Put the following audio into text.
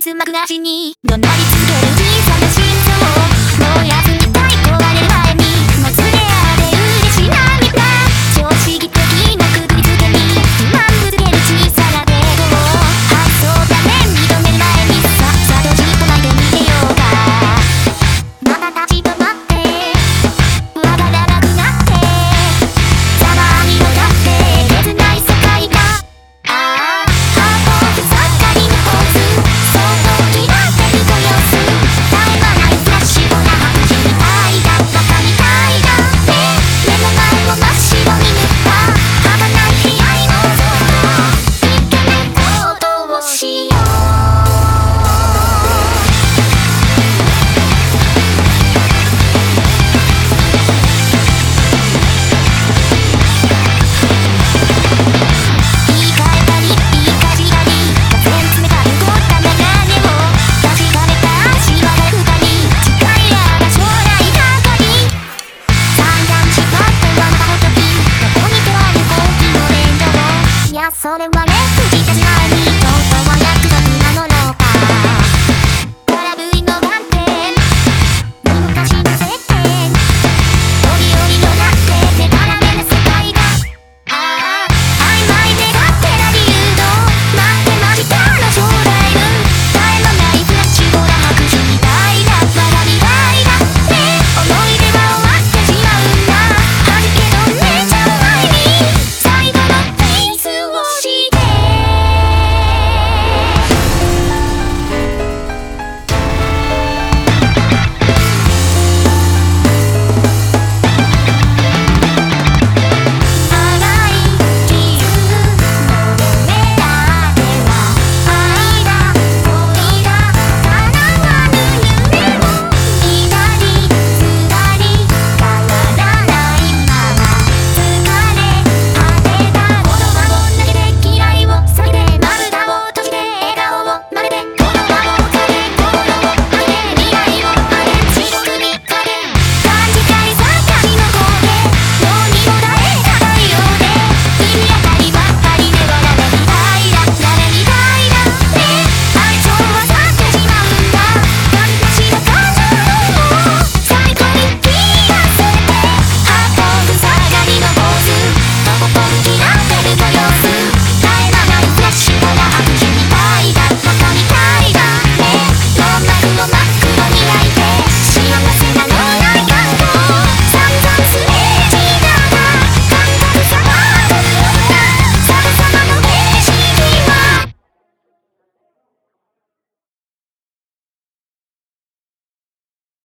別幕なしに怒鳴り続ける小さな心臓燃やすみたい壊れる前にもつれ合って嬉し涙常識的なくくりつけに不満ぶつける小さな程度を発想だね認める前にさっさとじっと待ってみてようかまた立ち止まってわからなくなってざまに向かって切ない世界がああハートふさっかりのポーズその気が出るご様子絶え間ないフラッシュな白紙みたいだバカみたいだって目の前を真っ白に塗った儚い悲哀の像とイケメンとどうしようそれはね、口手前にとうとうやって